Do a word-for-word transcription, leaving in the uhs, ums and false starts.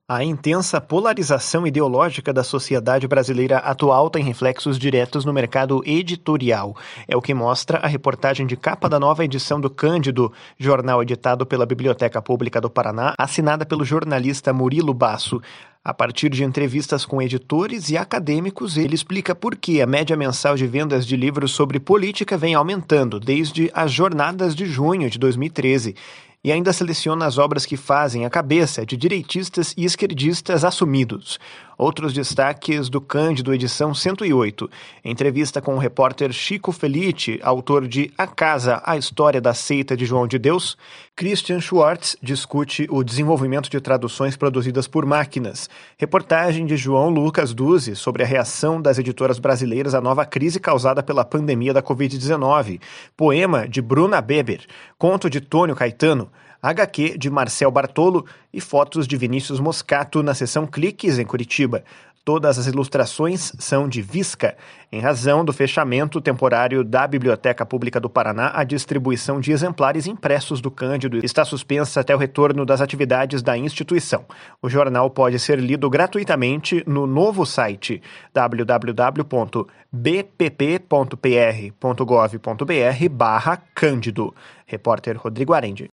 A intensa polarização ideológica da sociedade brasileira atual tem reflexos diretos no mercado editorial. É o que mostra a reportagem de capa da nova edição do Cândido, jornal editado pela Biblioteca Pública do Paraná, assinada pelo jornalista Murilo Basso. A partir de entrevistas com editores e acadêmicos, ele explica por que a média mensal de vendas de livros sobre política vem aumentando desde as jornadas de junho de dois mil e treze. E ainda seleciona as obras que fazem a cabeça de direitistas e esquerdistas assumidos. Outros destaques do Cândido, edição cento e oito. Entrevista com o repórter Chico Felice, autor de A Casa, a História da Seita de João de Deus. Christian Schwartz discute o desenvolvimento de traduções produzidas por máquinas. Reportagem de João Lucas Duzzi sobre a reação das editoras brasileiras à nova crise causada pela pandemia da covid dezenove. Poema de Bruna Beber. Conto de Tônio Caetano. agá quê de Marcel Bartolo e fotos de Vinícius Moscato na seção Cliques em Curitiba. Todas as ilustrações são de Visca. Em razão do fechamento temporário da Biblioteca Pública do Paraná, a distribuição de exemplares impressos do Cândido está suspensa até o retorno das atividades da instituição. O jornal pode ser lido gratuitamente no novo site w w w ponto b p p ponto p r ponto gov ponto b r barra Cândido. Repórter Rodrigo Arendi.